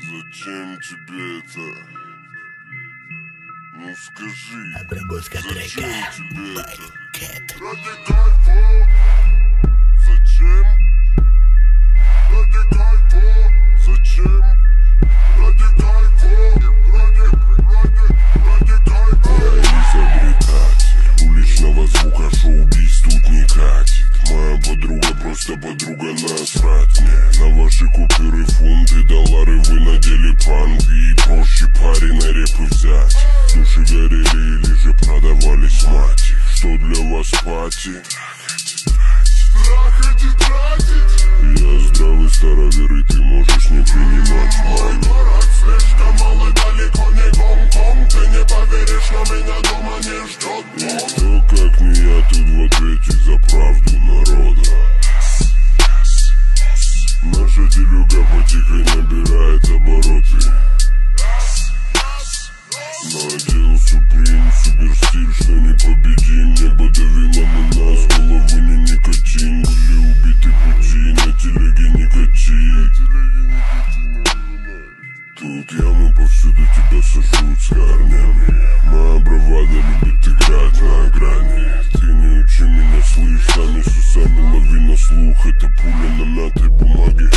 Зачем тебе это? Ну скажи, Обработка зачем трека. тебе это? Маркет. Ради кайфа. Зачем? Ради кайфа. Зачем? Ради кайфа. Ради кайфа. Изобретатель уличного звука, шоу-биз тут не катит. Моя подруга просто подруга, насрать мне на ваши купюры, фунты, доллары. Вы надели панк и проще пари на репы взять. Души горели или же продавались мати. Что для вас пати? Трахать и тратить. Я здравый старовер, и ты можешь не принимать мой город слишком малый, далеко не Гонконг. Ты не поверишь, но меня дома не ждет Бог. И кто, как не я, тут в ответе за правду народа. Наша делюга потихоньку набирает обороты. Надел Supreme, суперстиль, что непобедим. Небо давило на нас, головы не никотин. Были убиты пути, на телеге никотин. Тут ямы повсюду, тебя сожрут с корнями. Моя бравада любит играть на грани. Ты не учи меня, слышь, сами с усами лови на слух. Это пуля на мятой бумаге.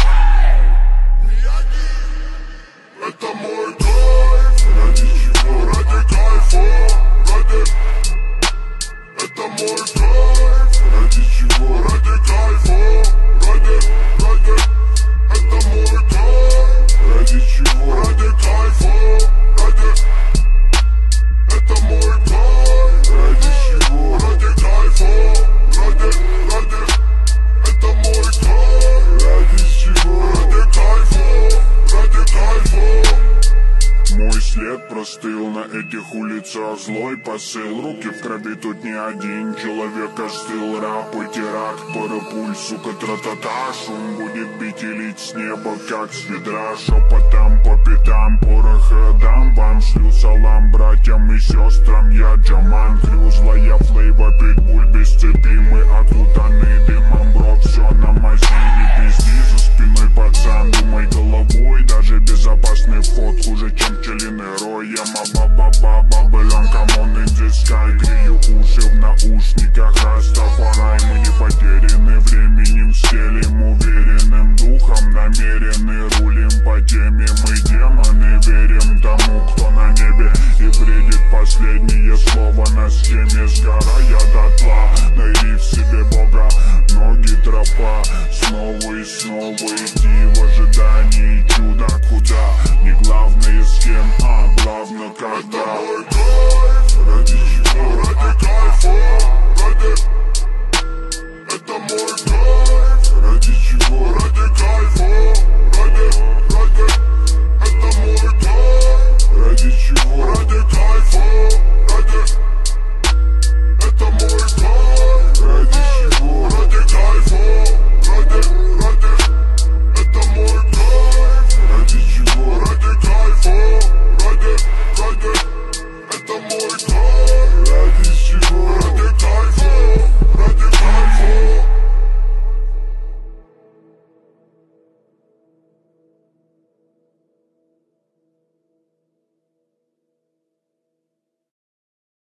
Это мой кайф. Ради чего? Ради кайфа. Ради... Это мой кайф. Ради чего? Ради кайфа. Ради... Это мой кайф. Ради чего? Ради кайфа. Ради... Это мой кайф. Ради чего? Ради кайфа. Ради... Это мой кайф. Ради чего? Ради кайфа. Ради кайфа. Мой след простыл на этих улицах, злой посыл. Руки в крови, тут не один человек остыл. Рап и теракт, парапуль, сука, тра-та-та. Шум будет бить и лить с неба, как с ведра. Шепотом по пятам, пороха дам вам. Шлю салам братьям и сестрам, я Джаман. Хрю злая флейва, питбуль без цепи. Мы окутаны дымом, бро, все